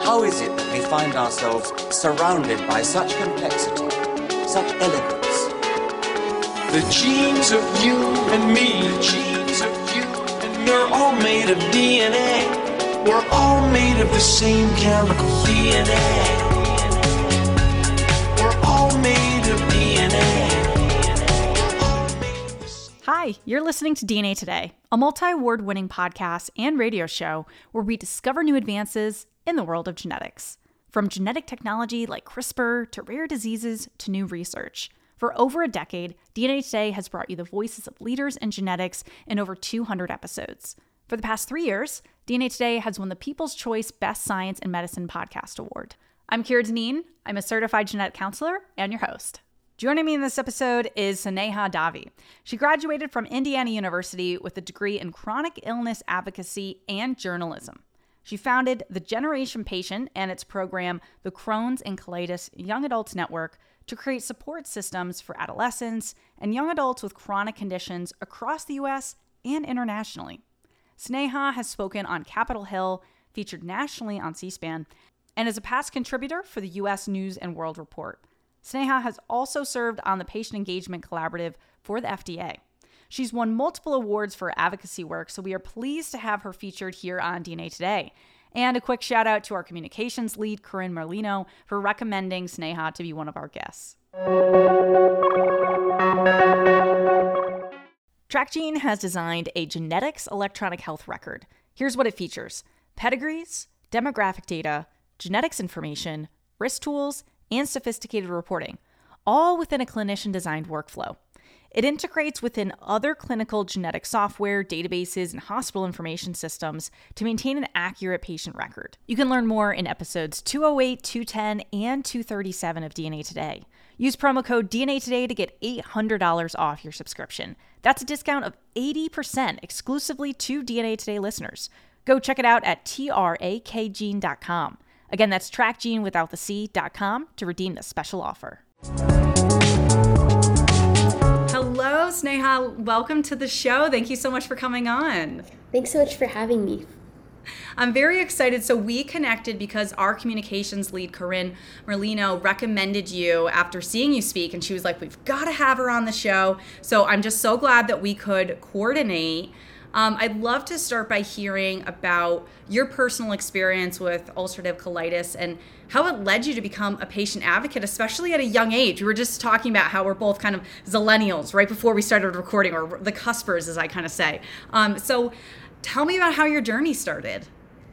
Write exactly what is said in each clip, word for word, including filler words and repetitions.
How is it that we find ourselves surrounded by such complexity, such elegance? The genes of you and me, the genes of you and me, we're all made of D N A. We're all made of the same chemical D N A. We're all made of D N A. Hi, you're listening to D N A Today, a multi-award winning podcast and radio show where we discover new advances in the world of genetics. From genetic technology like CRISPR to rare diseases to new research. For over a decade, D N A Today has brought you the voices of leaders in genetics in over two hundred episodes. For the past three years, D N A Today has won the People's Choice Best Science and Medicine Podcast Award. I'm Kira Dineen. I'm a certified genetic counselor and your host. Joining me in this episode is Sneha Davi. She graduated from Indiana University with a degree in chronic illness advocacy and journalism. She founded The Generation Patient and its program, the Crohn's and Colitis Young Adults Network, to create support systems for adolescents and young adults with chronic conditions across the U S and internationally. Sneha has spoken on Capitol Hill, featured nationally on C-SPAN, and is a past contributor for the U S News and World Report. Sneha has also served on the Patient Engagement Collaborative for the F D A. She's won multiple awards for advocacy work, so we are pleased to have her featured here on D N A Today. And a quick shout out to our communications lead, Corinne Merlino, for recommending Sneha to be one of our guests. TrackGene has designed a genetics electronic health record. Here's what it features: pedigrees, demographic data, genetics information, risk tools, and sophisticated reporting, all within a clinician-designed workflow. It integrates within other clinical genetic software, databases, and hospital information systems to maintain an accurate patient record. You can learn more in episodes two oh eight, two ten, and two thirty-seven of D N A Today. Use promo code D N A Today to get eight hundred dollars off your subscription. That's a discount of eighty percent exclusively to D N A Today listeners. Go check it out at trackgene dot com. Again, that's trackgene without the C dot com to redeem this special offer. Hello, Sneha. Welcome to the show. Thank you so much for coming on. Thanks so much for having me. I'm very excited. So we connected because our communications lead, Corinne Merlino, recommended you after seeing you speak, and she was like, we've got to have her on the show. So I'm just so glad that we could coordinate. Um, I'd love to start by hearing about your personal experience with ulcerative colitis and how it led you to become a patient advocate, especially at a young age. We were just talking about how we're both kind of zillennials right before we started recording, or the cuspers, as I kind of say. Um, so tell me about how your journey started.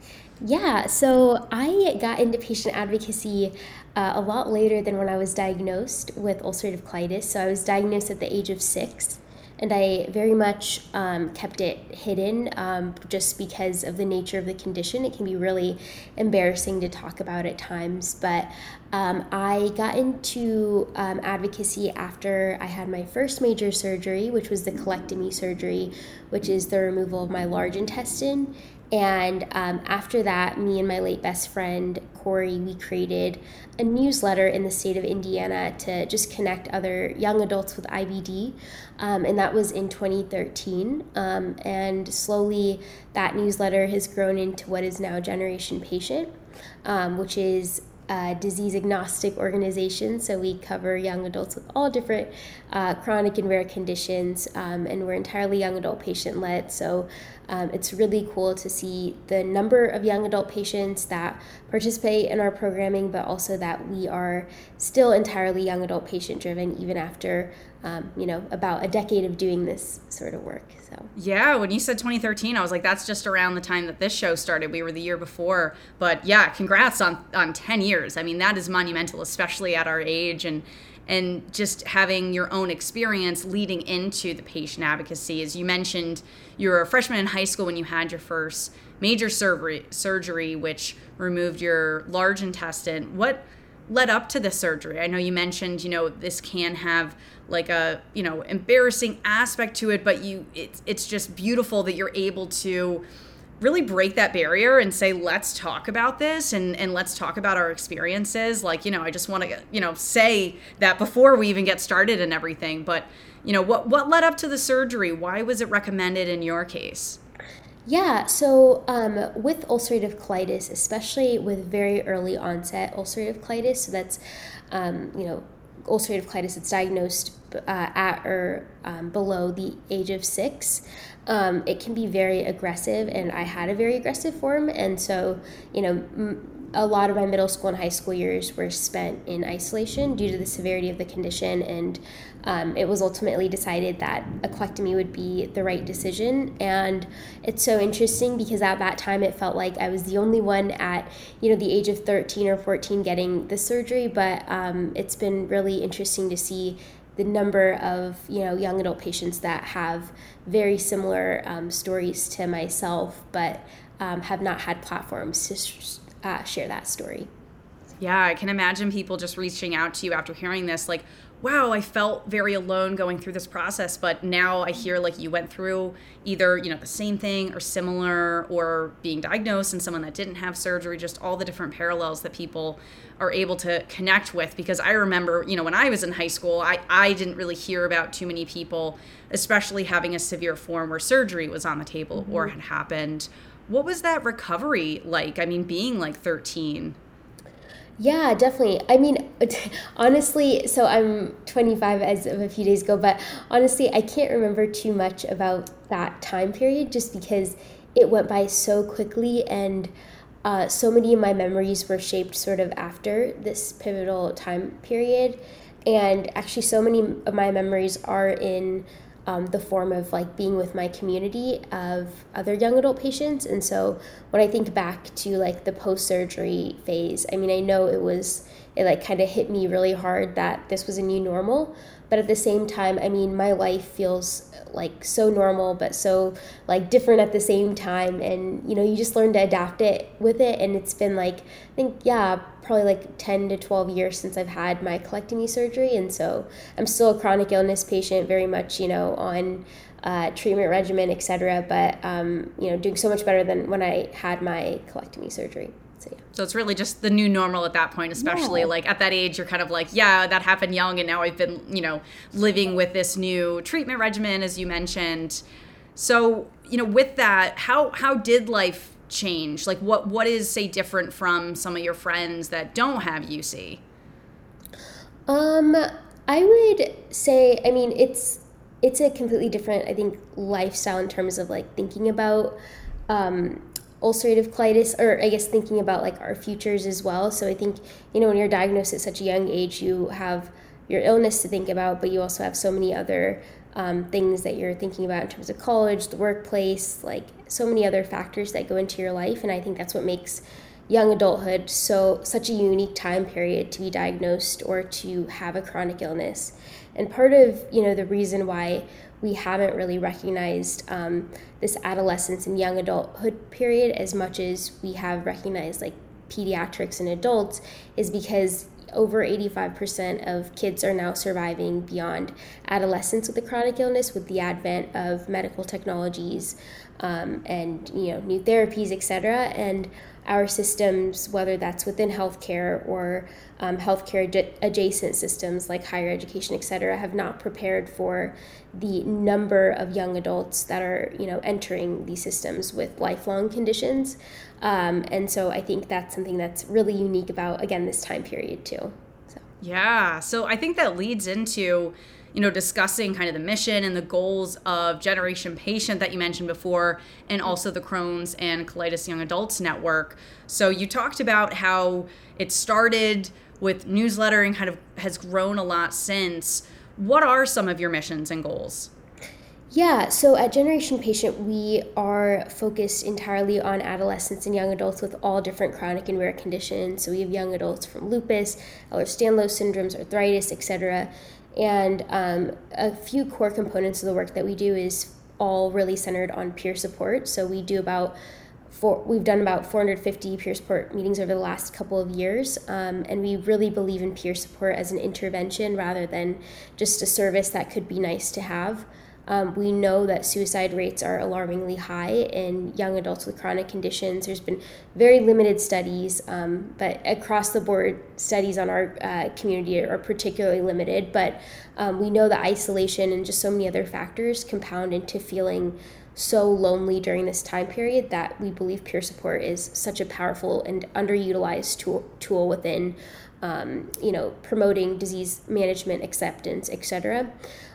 Yeah, so I got into patient advocacy uh, a lot later than when I was diagnosed with ulcerative colitis. So I was diagnosed at the age of six. And I very much um, kept it hidden um, just because of the nature of the condition. It can be really embarrassing to talk about at times. But um, I got into um, advocacy after I had my first major surgery, which was the colectomy surgery, which is the removal of my large intestine. And um, after that, me and my late best friend, Corey, we created a newsletter in the state of Indiana to just connect other young adults with I B D. Um, and that was in twenty thirteen. Um, and slowly that newsletter has grown into what is now Generation Patient, um, which is a disease agnostic organization. So we cover young adults with all different uh, chronic and rare conditions, um, and we're entirely young adult patient led. So um, it's really cool to see the number of young adult patients that participate in our programming, but also that we are still entirely young adult patient driven, even after um, you know, about a decade of doing this sort of work. So yeah, when you said twenty thirteen, I was like, that's just around the time that this show started. We were the year before, but yeah, congrats on on ten years. I mean, that is monumental, especially at our age, and and just having your own experience leading into the patient advocacy. As you mentioned, you were a freshman in high school when you had your first major surgery, surgery, which removed your large intestine. What led up to the surgery? I know you mentioned, you know, this can have like a, you know, embarrassing aspect to it, but you, it's it's just beautiful that you're able to really break that barrier and say, let's talk about this and, and let's talk about our experiences. Like, you know, I just want to, you know, say that before we even get started and everything. But, you know, what what led up to the surgery? Why was it recommended in your case? Yeah, so um, with ulcerative colitis, especially with very early onset ulcerative colitis, so that's, um, you know, ulcerative colitis that's diagnosed uh, at or um, below the age of six, um, it can be very aggressive, and I had a very aggressive form, and so, you know, m- a lot of my middle school and high school years were spent in isolation due to the severity of the condition, and um, it was ultimately decided that a colectomy would be the right decision. And it's so interesting because at that time it felt like I was the only one at, you know, the age of thirteen or fourteen getting the surgery, but um, it's been really interesting to see the number of, you know, young adult patients that have very similar um, stories to myself, but um, have not had platforms to sh- uh, share that story. Yeah, I can imagine people just reaching out to you after hearing this, like, wow, I felt very alone going through this process, but now I hear like you went through either, you know, the same thing or similar, or being diagnosed and someone that didn't have surgery, just all the different parallels that people are able to connect with. Because I remember, you know, when I was in high school, I, I didn't really hear about too many people, especially having a severe form where surgery was on the table mm-hmm. or had happened. What was that recovery like? I mean, being like thirteen. Yeah, definitely. I mean, honestly, so I'm twenty-five as of a few days ago, but honestly, I can't remember too much about that time period just because it went by so quickly, and uh, so many of my memories were shaped sort of after this pivotal time period. And actually, so many of my memories are in Um, the form of like being with my community of other young adult patients. And so when I think back to like the post-surgery phase, I mean, I know it was, it like kind of hit me really hard that this was a new normal, but at the same time, I mean, my life feels like so normal, but so like different at the same time. And, you know, you just learn to adapt it with it. And it's been like, I think, yeah, probably like ten to twelve years since I've had my colectomy surgery. And so I'm still a chronic illness patient, very much, you know, on uh, treatment regimen, et cetera, but, um, you know, doing so much better than when I had my colectomy surgery. So, yeah. So it's really just the new normal at that point, especially yeah. like at that age, you're kind of like, yeah, that happened young. And now I've been, you know, living with this new treatment regimen, as you mentioned. So, you know, with that, how, how did life change? Like what, what is, say, different from some of your friends that don't have U C? Um, I would say, I mean, it's, it's a completely different, I think, lifestyle in terms of like thinking about, um, ulcerative colitis, or I guess thinking about like our futures as well. So I think, you know, when you're diagnosed at such a young age, you have your illness to think about, but you also have so many other um, things that you're thinking about in terms of college, the workplace, like so many other factors that go into your life. And I think that's what makes young adulthood so such a unique time period to be diagnosed or to have a chronic illness. And part of, you know, the reason why we haven't really recognized um, this adolescence and young adulthood period as much as we have recognized like pediatrics and adults is because over eighty-five percent of kids are now surviving beyond adolescence with a chronic illness with the advent of medical technologies um, and, you know, new therapies, et cetera. And our systems, whether that's within healthcare or um, healthcare ad- adjacent systems like higher education, et cetera, have not prepared for the number of young adults that are, you know, entering these systems with lifelong conditions. Um, and so I think that's something that's really unique about, again, this time period too. So. Yeah. So I think that leads into, you know, discussing kind of the mission and the goals of Generation Patient that you mentioned before, and also the Crohn's and Colitis Young Adults Network. So you talked about how it started with newsletter and kind of has grown a lot since. What are some of your missions and goals? Yeah, so at Generation Patient, we are focused entirely on adolescents and young adults with all different chronic and rare conditions. So we have young adults from lupus, Ehlers-Danlos syndromes, arthritis, et cetera. And um, a few core components of the work that we do is all really centered on peer support. So we do about four, we've done about four hundred fifty peer support meetings over the last couple of years. Um, and we really believe in peer support as an intervention rather than just a service that could be nice to have. Um, we know that suicide rates are alarmingly high in young adults with chronic conditions. There's been very limited studies, um, but across the board, studies on our uh, community are particularly limited. But um, we know that isolation and just so many other factors compound into feeling so lonely during this time period that we believe peer support is such a powerful and underutilized tool, tool within, um, you know, promoting disease management, acceptance, et cetera.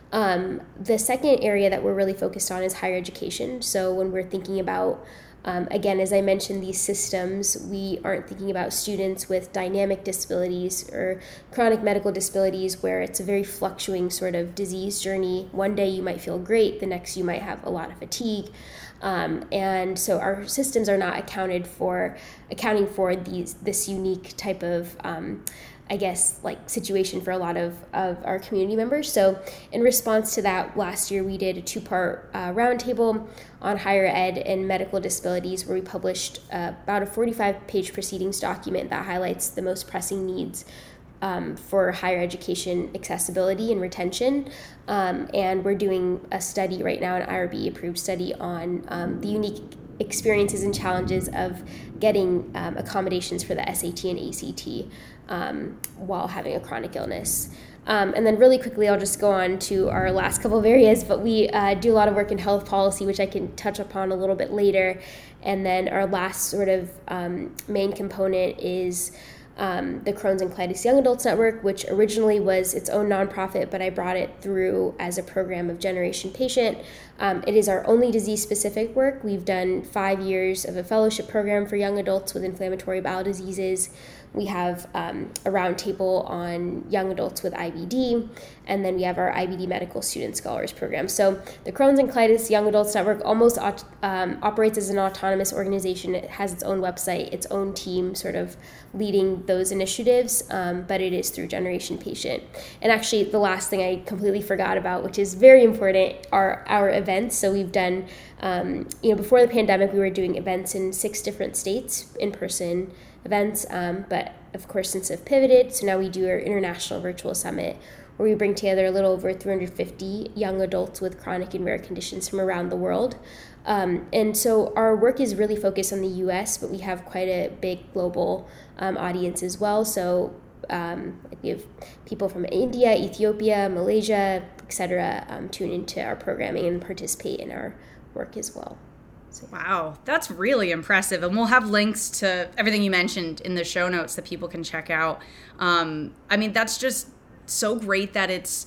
Um, the second area that we're really focused on is higher education. So when we're thinking about, um, again, as I mentioned, these systems, we aren't thinking about students with dynamic disabilities or chronic medical disabilities where it's a very fluctuating sort of disease journey. One day you might feel great, the next you might have a lot of fatigue. Um, and so our systems are not accounted for, accounting for these this unique type of um, I guess, like situation for a lot of, of our community members. So in response to that, last year we did a two-part uh, roundtable on higher ed and medical disabilities where we published uh, about a forty-five page proceedings document that highlights the most pressing needs um, for higher education accessibility and retention. Um, and we're doing a study right now, an I R B-approved study on um, the unique experiences and challenges of getting um, accommodations for the S A T and A C T um, while having a chronic illness. Um, and then really quickly, I'll just go on to our last couple of areas, but we uh, do a lot of work in health policy, which I can touch upon a little bit later. And then our last sort of um, main component is Um, the Crohn's and Colitis Young Adults Network, which originally was its own nonprofit, but I brought it through as a program of Generation Patient. Um, it is our only disease-specific work. We've done five years of a fellowship program for young adults with inflammatory bowel diseases. We have um, a roundtable on young adults with I B D, and then we have our I B D Medical Student Scholars Program. So the Crohn's and Colitis Young Adults Network almost um, operates as an autonomous organization. It has its own website, its own team sort of leading those initiatives, um, but it is through Generation Patient. And actually, the last thing I completely forgot about, which is very important, are our events. So we've done, um, you know, before the pandemic, we were doing events in six different states, in-person events, um, but of course since I've pivoted, so now we do our International Virtual Summit where we bring together a little over three hundred fifty young adults with chronic and rare conditions from around the world. Um, and so our work is really focused on the U S, but we have quite a big global um, audience as well. So um, we have people from India, Ethiopia, Malaysia, et cetera, um, tune into our programming and participate in our work as well. So. Wow, that's really impressive. And we'll have links to everything you mentioned in the show notes that people can check out. Um, I mean, that's just so great that it's,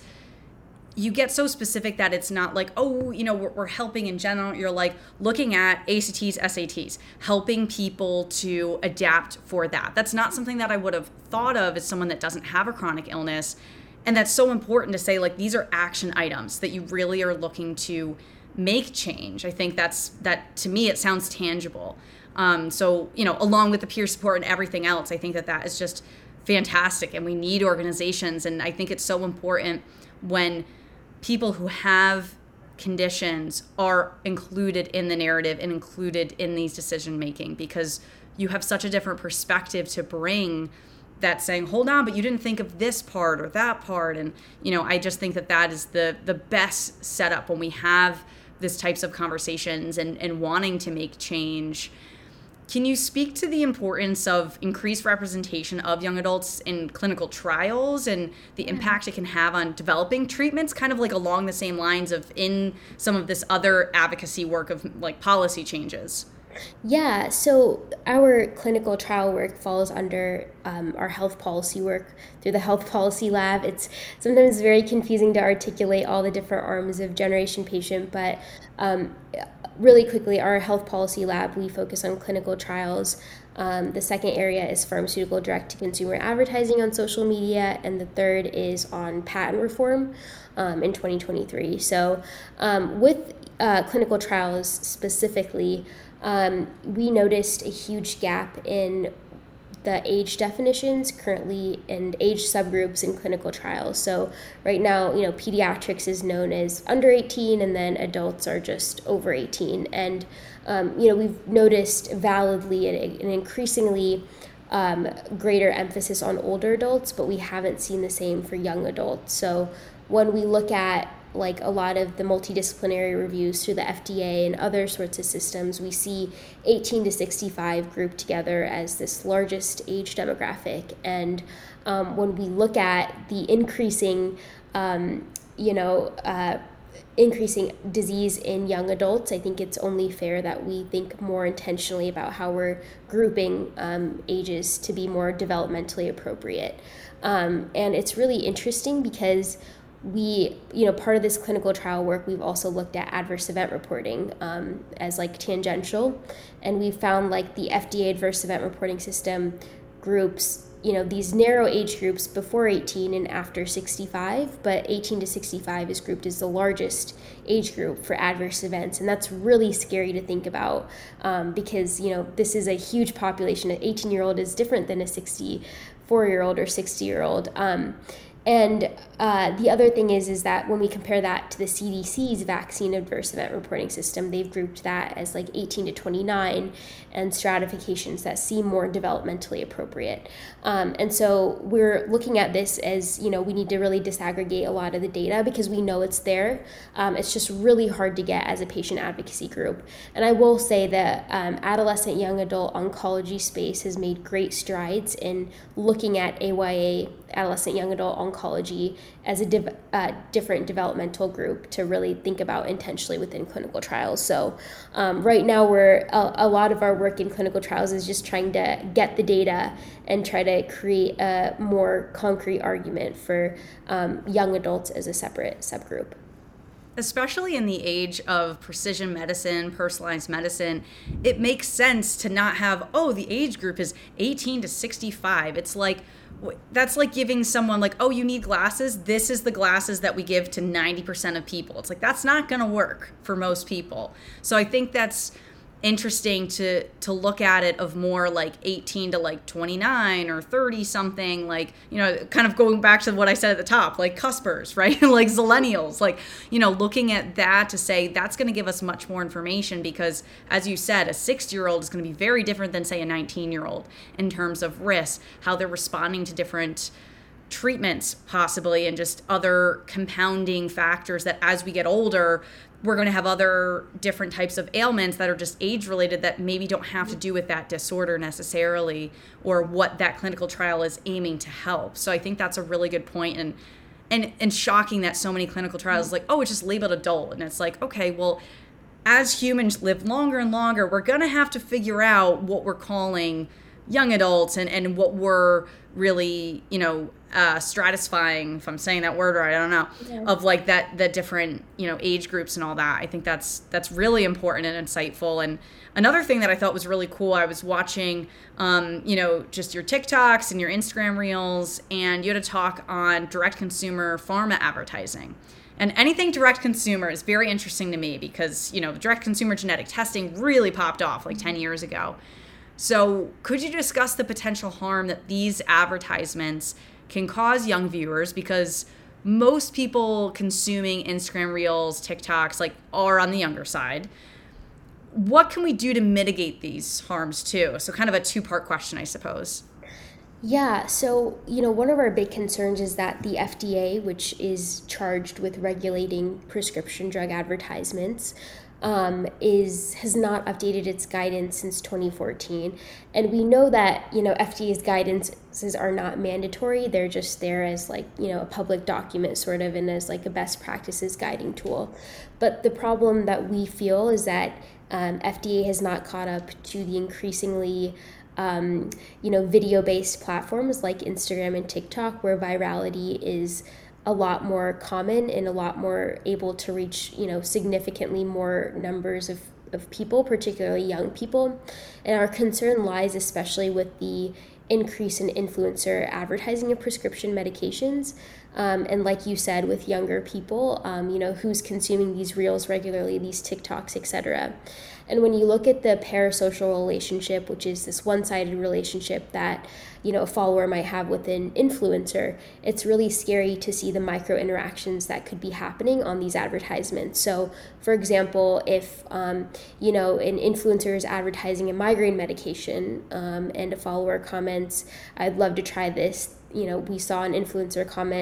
you get so specific that it's not like, oh, you know, we're, we're helping in general. You're like looking at A C Ts, S A Ts, helping people to adapt for that. That's not something that I would have thought of as someone that doesn't have a chronic illness. And that's so important to say, like, these are action items that you really are looking to make change. I think that's, that to me, it sounds tangible. Um, so, you know, along with the peer support and everything else, I think that that is just fantastic. And we need organizations. And I think it's so important when people who have conditions are included in the narrative and included in these decision making, because you have such a different perspective to bring that saying, hold on, but you didn't think of this part or that part. And, you know, I just think that that is the, the best setup when we have this types of conversations and, and wanting to make change. Can you speak to the importance of increased representation of young adults in clinical trials and the impact it can have on developing treatments, kind of like along the same lines of in some of this other advocacy work of like policy changes? Yeah, so our clinical trial work falls under um, our health policy work through the Health Policy Lab. It's sometimes very confusing to articulate all the different arms of Generation Patient, but um, really quickly, our Health Policy Lab, we focus on clinical trials. Um, the second area is pharmaceutical direct-to-consumer advertising on social media, and the third is on patent reform um, in twenty twenty-three. So um, with uh, clinical trials specifically, Um, we noticed a huge gap in the age definitions currently and age subgroups in clinical trials. So right now, you know, pediatrics is known as under eighteen, and then adults are just over eighteen. And, um, you know, we've noticed validly an, an increasingly um, greater emphasis on older adults, but we haven't seen the same for young adults. So when we look at like a lot of the multidisciplinary reviews through the F D A and other sorts of systems, we see eighteen to sixty-five grouped together as this largest age demographic. And um, when we look at the increasing, um, you know, uh, increasing disease in young adults, I think it's only fair that we think more intentionally about how we're grouping um, ages to be more developmentally appropriate. Um, and it's really interesting because we, you know, part of this clinical trial work, we've also looked at adverse event reporting um, as like tangential. And we found like the F D A adverse event reporting system groups, you know, these narrow age groups before eighteen and after sixty-five, but eighteen to sixty-five is grouped as the largest age group for adverse events. And that's really scary to think about um, because, you know, this is a huge population. An eighteen year old is different than a sixty-four year old or sixty year old. Um, And uh, the other thing is, is that when we compare that to the C D C's vaccine adverse event reporting system, they've grouped that as like eighteen to twenty-nine and stratifications that seem more developmentally appropriate. Um, and so we're looking at this as, you know, we need to really disaggregate a lot of the data because we know it's there. Um, it's just really hard to get as a patient advocacy group. And I will say that um, adolescent young adult oncology space has made great strides in looking at A Y A, adolescent young adult oncology, as a div- uh, different developmental group to really think about intentionally within clinical trials. So um, right now we're a, a lot of our work in clinical trials is just trying to get the data and try to create a more concrete argument for um, young adults as a separate subgroup. Especially in the age of precision medicine, personalized medicine, it makes sense to not have, oh, the age group is eighteen to sixty-five. It's like, that's like giving someone like, oh, you need glasses. This is the glasses that we give to ninety percent of people. It's like, that's not going to work for most people. So I think that's interesting to to look at it of more like eighteen to like twenty-nine or thirty something, like, you know, kind of going back to what I said at the top, like cuspers, right? Like zillennials, like, you know, looking at that to say that's going to give us much more information because, as you said, a sixty year old is going to be very different than, say, a nineteen year old in terms of risk, how they're responding to different treatments possibly, and just other compounding factors that as we get older, we're going to have other different types of ailments that are just age related that maybe don't have to do with that disorder necessarily or what that clinical trial is aiming to help. So I think that's a really good point, and and and shocking that so many clinical trials like, oh, it's just labeled adult. And it's like, okay, well, as humans live longer and longer, we're going to have to figure out what we're calling young adults and, and what we're really, you know, uh, stratifying, if I'm saying that word right, I don't know, yeah. of like that, the different, you know, age groups and all that. I think that's, that's really important and insightful. And another thing that I thought was really cool, I was watching, um, you know, just your TikToks and your Instagram reels, and you had a talk on direct consumer pharma advertising. And anything direct consumer is very interesting to me because, you know, direct consumer genetic testing really popped off like ten years ago. So could you discuss the potential harm that these advertisements can cause young viewers? Because most people consuming Instagram Reels, TikToks, like, are on the younger side. What can we do to mitigate these harms too? So kind of a two-part question, I suppose. Yeah, so, you know, one of our big concerns is that the F D A, which is charged with regulating prescription drug advertisements, Um, is has not updated its guidance since twenty fourteen. And we know that, you know, F D A's guidances are not mandatory. They're just there as like, you know, a public document sort of, and as like a best practices guiding tool. But the problem that we feel is that um, F D A has not caught up to the increasingly um, you know, video-based platforms like Instagram and TikTok, where virality is a lot more common and a lot more able to reach, you know, significantly more numbers of, of people, particularly young people. And our concern lies especially with the increase in influencer advertising of prescription medications. Um, and like you said, with younger people, um, you know, who's consuming these reels regularly, these TikToks, et cetera. And when you look at the parasocial relationship, which is this one-sided relationship that, you know, a follower might have with an influencer, it's really scary to see the micro interactions that could be happening on these advertisements. So, for example, if, um, you know, an influencer is advertising a migraine medication um, and a follower comments, I'd love to try this. You know, we saw an influencer comment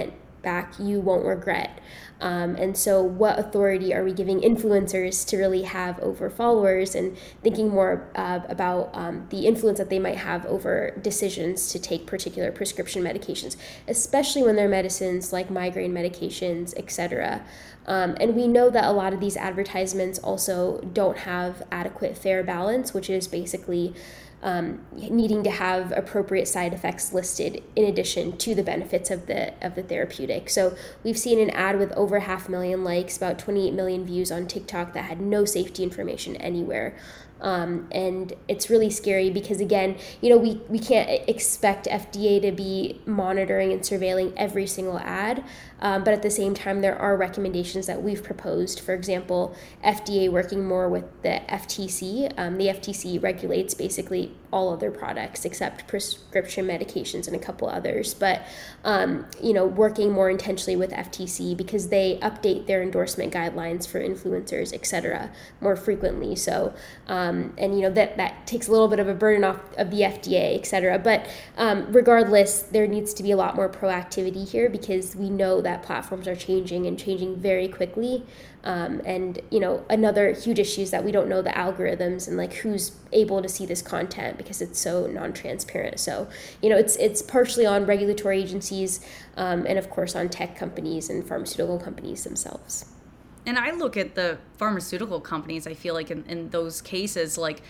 back you won't regret. Um, and so what authority are we giving influencers to really have over followers, and thinking more uh, about um, the influence that they might have over decisions to take particular prescription medications, especially when they're medicines like migraine medications, et cetera. Um, and we know that a lot of these advertisements also don't have adequate fair balance, which is basically Um, needing to have appropriate side effects listed in addition to the benefits of the of the therapeutic. So we've seen an ad with over half a million likes, about twenty-eight million views on TikTok, that had no safety information anywhere. Um, and it's really scary because, again, you know, we, we can't expect F D A to be monitoring and surveilling every single ad. Um, but at the same time, there are recommendations that we've proposed. For example, F D A working more with the F T C. Um, the F T C regulates basically all other products except prescription medications and a couple others. But, um, you know, working more intentionally with F T C because they update their endorsement guidelines for influencers, et cetera, more frequently. So, um, and, you know, that, that takes a little bit of a burden off of the F D A, et cetera. But um, regardless, there needs to be a lot more proactivity here because we know that platforms are changing and changing very quickly. Um, and, you know, another huge issue is that we don't know the algorithms and like who's able to see this content because it's so non-transparent. So, you know, it's it's partially on regulatory agencies um, and, of course, on tech companies and pharmaceutical companies themselves. And I look at the pharmaceutical companies, I feel like in, in those cases, like,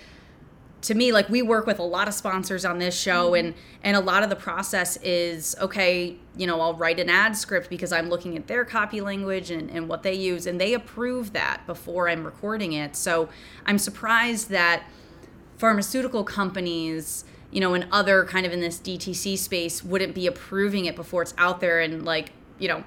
to me, like, we work with a lot of sponsors on this show, mm-hmm. and, and a lot of the process is, okay, you know, I'll write an ad script because I'm looking at their copy language and, and what they use, and they approve that before I'm recording it. So I'm surprised that pharmaceutical companies, you know, and other kind of in this D T C space wouldn't be approving it before it's out there. And, like, you know,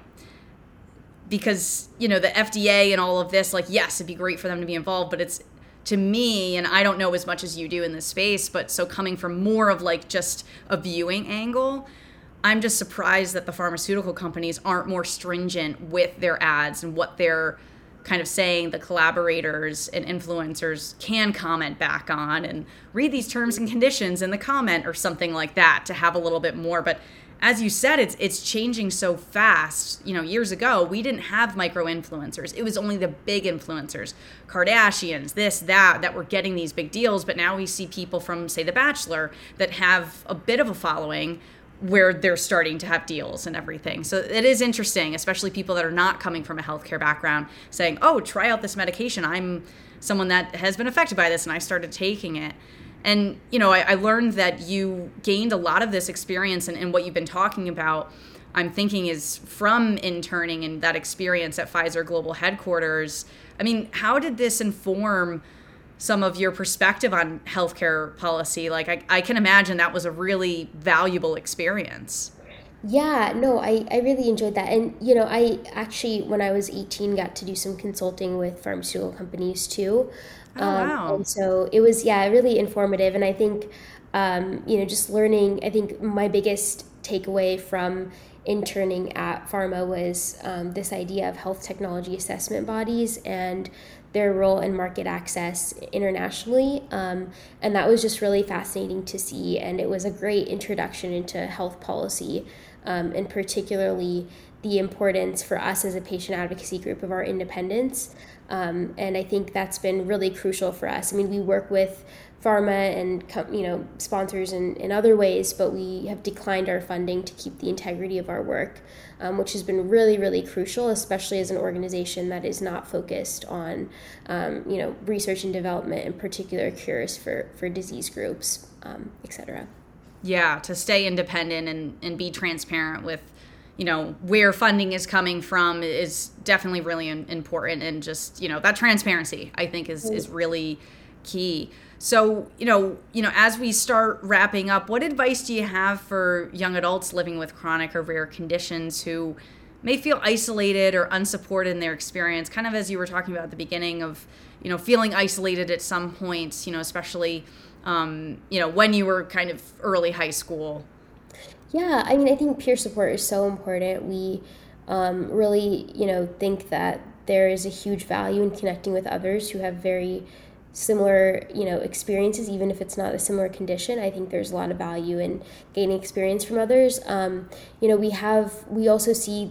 because, you know, the F D A and all of this, like, yes, it'd be great for them to be involved, but it's, to me, and I don't know as much as you do in this space, but so coming from more of like just a viewing angle, I'm just surprised that the pharmaceutical companies aren't more stringent with their ads and what they're kind of saying the collaborators and influencers can comment back on and read these terms and conditions in the comment or something like that to have a little bit more. But as you said, it's it's changing so fast. You know, years ago, we didn't have micro-influencers. It was only the big influencers, Kardashians, this, that, that were getting these big deals. But now we see people from, say, The Bachelor that have a bit of a following where they're starting to have deals and everything. So it is interesting, especially people that are not coming from a healthcare background, saying, oh, try out this medication. I'm someone that has been affected by this, and I started taking it. And, you know, I, I learned that you gained a lot of this experience, and, and what you've been talking about, I'm thinking, is from interning and that experience at Pfizer Global Headquarters. I mean, how did this inform some of your perspective on healthcare policy? Like, I, I can imagine that was a really valuable experience. Yeah, no, I, I really enjoyed that. And, you know, I actually, when I was eighteen, got to do some consulting with pharmaceutical companies too. Oh, wow. Um, and so it was, yeah, really informative. And I think, um, you know, just learning, I think my biggest takeaway from interning at pharma was um, this idea of health technology assessment bodies and their role in market access internationally. Um, and that was just really fascinating to see. And it was a great introduction into health policy, um, and particularly the importance for us as a patient advocacy group of our independence. Um, and I think that's been really crucial for us. I mean, we work with pharma and, you know, sponsors in, in other ways, but we have declined our funding to keep the integrity of our work, um, which has been really, really crucial, especially as an organization that is not focused on, um, you know, research and development and particular cures for, for disease groups, um, et cetera. Yeah, to stay independent and, and be transparent with, you know, where funding is coming from is definitely really important. And just, you know, that transparency, I think, is, is really key. So, you know, you know, as we start wrapping up, what advice do you have for young adults living with chronic or rare conditions who may feel isolated or unsupported in their experience, kind of as you were talking about at the beginning of, you know, feeling isolated at some points, you know, especially, um, you know, when you were kind of early high school? Yeah, I mean, I think peer support is so important. We um, really, you know, think that there is a huge value in connecting with others who have very similar, you know, experiences, even if it's not a similar condition. I think there's a lot of value in gaining experience from others. Um, you know, we have, we also see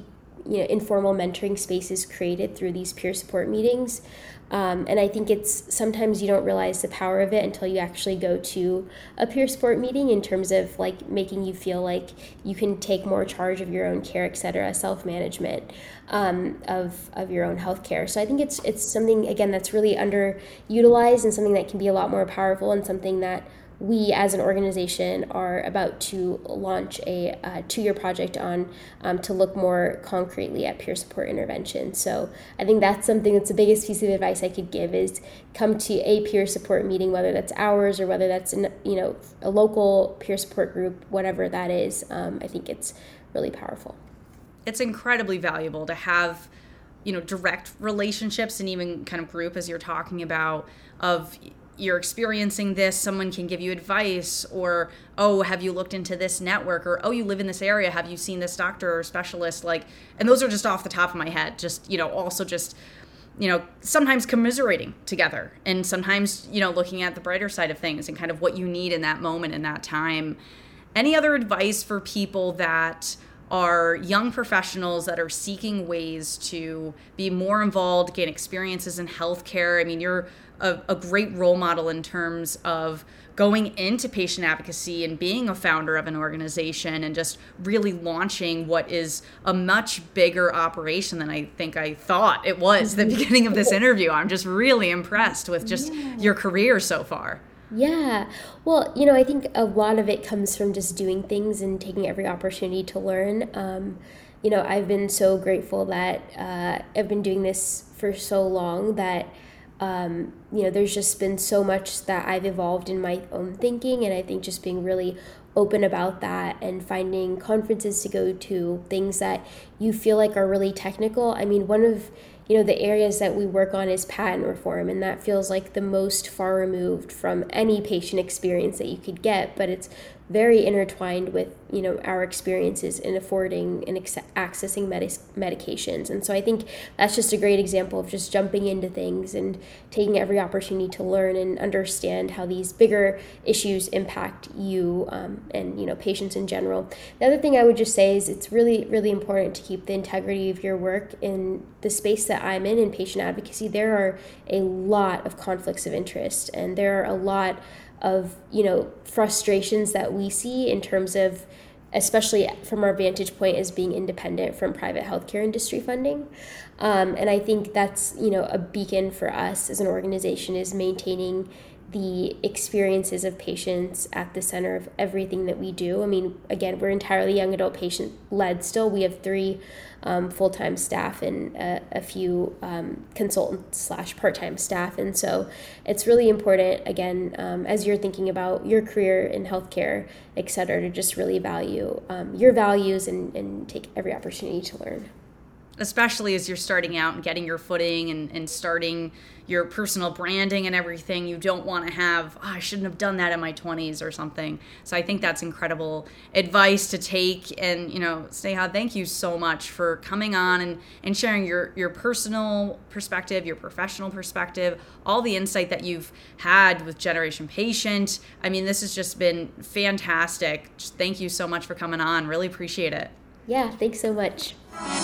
you know, informal mentoring spaces created through these peer support meetings. Um, and I think it's sometimes you don't realize the power of it until you actually go to a peer support meeting, in terms of like making you feel like you can take more charge of your own care, et cetera, self-management um, of of your own healthcare. So I think it's it's something, again, that's really underutilized, and something that can be a lot more powerful, and something that we as an organization are about to launch a uh, two-year project on um, to look more concretely at peer support intervention. So I think that's something that's the biggest piece of advice I could give, is come to a peer support meeting, whether that's ours or whether that's in, you know, a local peer support group, whatever that is. Um, I think it's really powerful. It's incredibly valuable to have, you know, direct relationships, and even kind of group, as you're talking about, of you're experiencing this, someone can give you advice, or, oh, have you looked into this network, or, oh, you live in this area, have you seen this doctor or specialist? Like, and those are just off the top of my head. Just, you know, also just, you know, sometimes commiserating together, and sometimes, you know, looking at the brighter side of things and kind of what you need in that moment, in that time. Any other advice for people that are young professionals that are seeking ways to be more involved, gain experiences in healthcare? I mean, you're a, a great role model in terms of going into patient advocacy and being a founder of an organization, and just really launching what is a much bigger operation than I think I thought it was at the beginning of this interview. I'm just really impressed with just yeah. your career so far. Yeah. Well, you know, I think a lot of it comes from just doing things and taking every opportunity to learn. Um, you know, I've been so grateful that uh, I've been doing this for so long that, um, you know, there's just been so much that I've evolved in my own thinking. And I think just being really open about that, and finding conferences to go to, things that you feel like are really technical. I mean, one of you know, the areas that we work on is patent reform, and that feels like the most far removed from any patient experience that you could get, but it's very intertwined with, you know, our experiences in affording and ex- accessing medis- medications. And so I think that's just a great example of just jumping into things and taking every opportunity to learn and understand how these bigger issues impact you um, and, you know, patients in general. The other thing I would just say is it's really, really important to keep the integrity of your work. In the space that I'm in, in patient advocacy, there are a lot of conflicts of interest, and there are a lot of, you know, frustrations that we see in terms of, especially from our vantage point as being independent from private healthcare industry funding. Um, and I think that's, you know, a beacon for us as an organization, is maintaining the experiences of patients at the center of everything that we do. I mean, again, we're entirely young adult patient led still. We have three um, full-time staff and a, a few um, consultants slash part-time staff. And so it's really important, again, um, as you're thinking about your career in healthcare, et cetera, to just really value um, your values and, and take every opportunity to learn. Especially as you're starting out and getting your footing and, and starting your personal branding and everything. You don't want to have, oh, I shouldn't have done that in my twenties or something. So I think that's incredible advice to take. And, you know, Sneha, thank you so much for coming on and, and sharing your, your personal perspective, your professional perspective, all the insight that you've had with Generation Patient. I mean, this has just been fantastic. Just thank you so much for coming on. Really appreciate it. Yeah, thanks so much.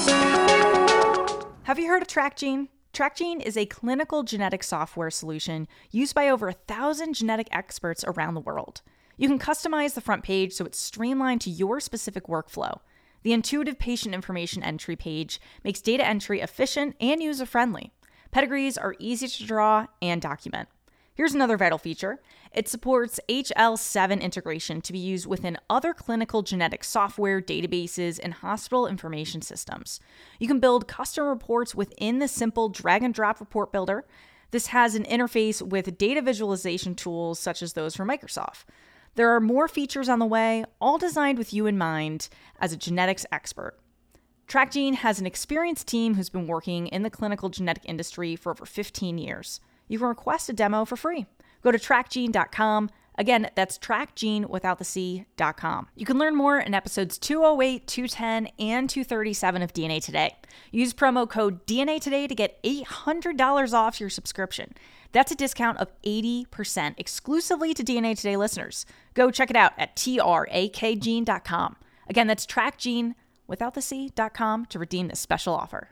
Have you heard of TrackGene? TrackGene is a clinical genetic software solution used by over a thousand genetic experts around the world. You can customize the front page so it's streamlined to your specific workflow. The intuitive patient information entry page makes data entry efficient and user-friendly. Pedigrees are easy to draw and document. Here's another vital feature. It supports H L seven integration to be used within other clinical genetic software, databases, and hospital information systems. You can build custom reports within the simple drag-and-drop report builder. This has an interface with data visualization tools such as those from Microsoft. There are more features on the way, all designed with you in mind as a genetics expert. TrackGene has an experienced team who's been working in the clinical genetic industry for over fifteen years. You can request a demo for free. Go to track gene dot com. Again, that's trackgene without the C dot com. You can learn more in episodes two oh eight, two ten, and two thirty-seven of D N A Today. Use promo code D N A Today to get eight hundred dollars off your subscription. That's a discount of eighty percent exclusively to D N A Today listeners. Go check it out at track gene dot com. Again, that's trackgene without the c dot com to redeem this special offer.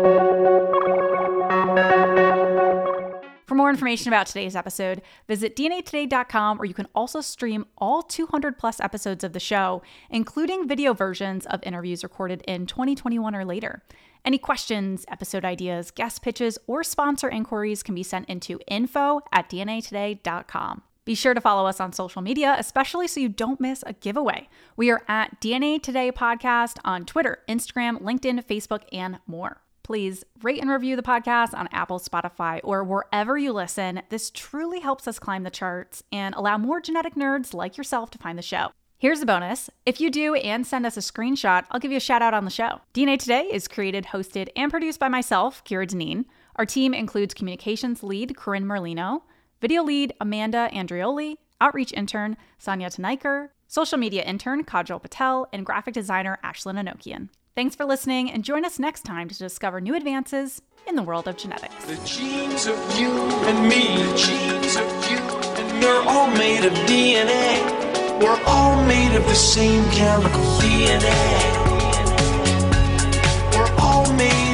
For more information about today's episode, visit D N A today dot com, where you can also stream all two hundred plus episodes of the show, including video versions of interviews recorded in twenty twenty-one or later. Any questions, episode ideas, guest pitches, or sponsor inquiries can be sent into info at D N A today dot com. Be sure to follow us on social media, especially so you don't miss a giveaway. We are at D N A Today Podcast on Twitter, Instagram, LinkedIn, Facebook, and more. Please rate and review the podcast on Apple, Spotify, or wherever you listen. This truly helps us climb the charts and allow more genetic nerds like yourself to find the show. Here's a bonus. If you do and send us a screenshot, I'll give you a shout out on the show. D N A Today is created, hosted, and produced by myself, Kira Deneen. Our team includes communications lead, Corinne Merlino, video lead, Amanda Andrioli, outreach intern, Sonia Tanaiker, social media intern, Kajal Patel, and graphic designer, Ashlyn Anokian. Thanks for listening, and join us next time to discover new advances in the world of genetics. The genes of you and me, the genes of you and me, they're all made of D N A. We're all made of the same chemical D N A. We're all made